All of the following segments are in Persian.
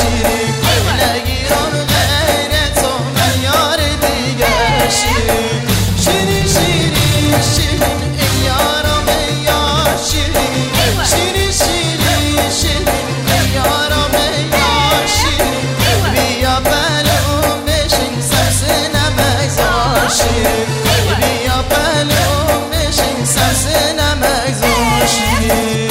شیرین نگیرم غیر تو من یار دیگر شیرین شیرین شیرین شیرین ای یارم ای یار شیرین شیرین شیرین شیرین ای یارم ای یار شیرین بیا بلوم بشین سبز نمگذار شیرین بیا بلوم بشین سبز نمگذار شیرین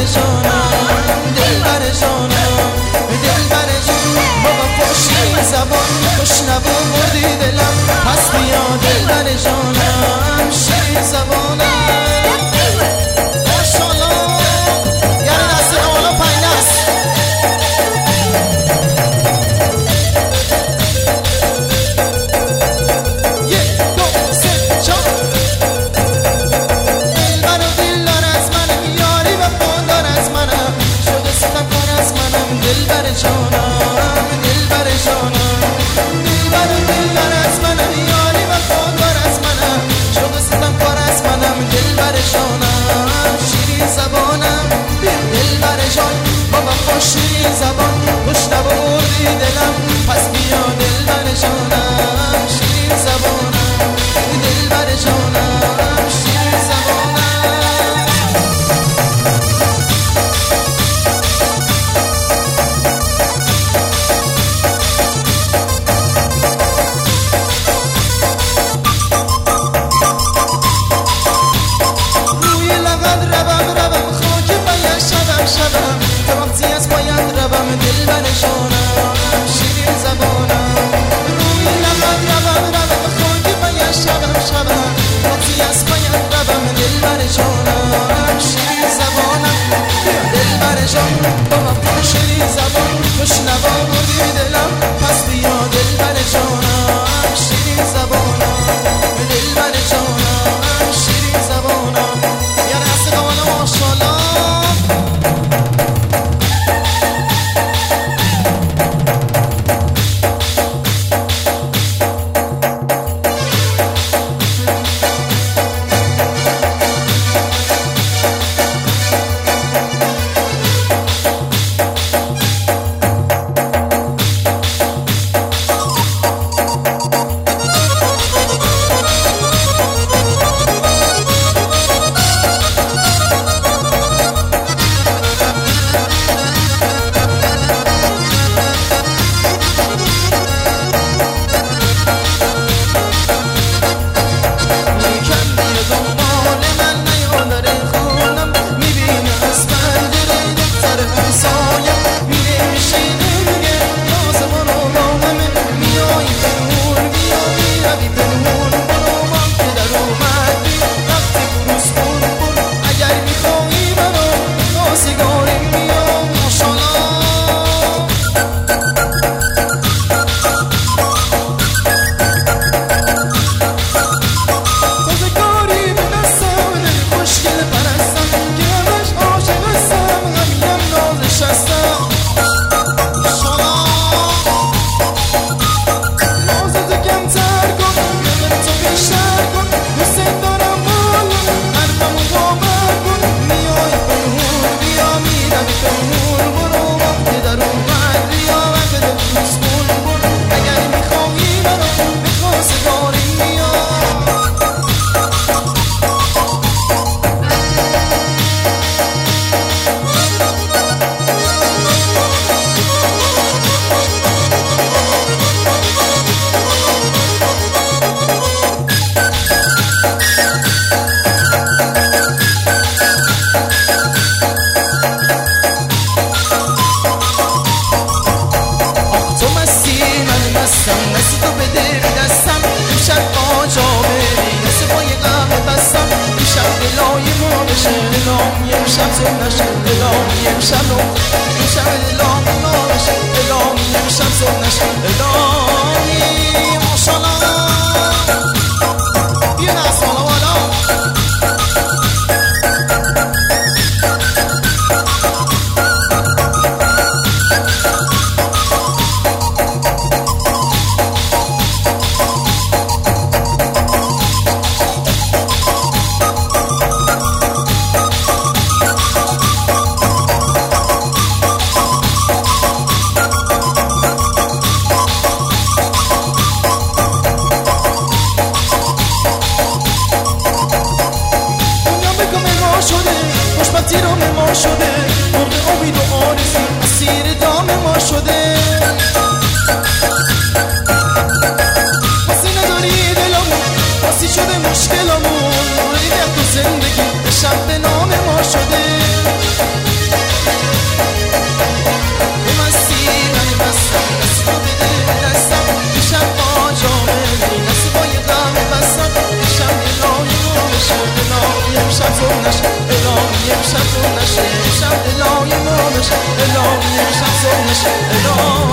جانم دلبر جانم دلبر جانم بابا خوشی زبان خوشنوا بردی دلم پس بیا دلبر جانم شیرین زبانم ماشاءالله یعنی نسل اولا پایین است دلبر جانم دلبر جانم دلبر از منم یاری وفادار از منم شوق ستم کار از منم دلبر جانم شیرین زبانم دلبر جان بابا خوش شیرین زبان خوش نبردی دلم پس بیا دلبر جانم شیرین زبانم دلبر جانم شیرین زبانم شبم تا وقتی از پایت روم دلبر جانم شیرین زبانم روی لبت روم خاکی پایت شبم وقتی از پایت روم دلبر جانم شیرین زبانم دلبر جان بابا پر شیرین زبان خوش نوا بردی دلم پس بیا دلبر جانم شیرین زبانم دلبر جانم شیرین زبانم یعنی اصلا والا ماشاءالله مشکلمون روی تو زندگی به شب به نام ما شده زور نشه الهی امشب زور نشه امشب دلای ما بشه الهی امشب زور نشه الهی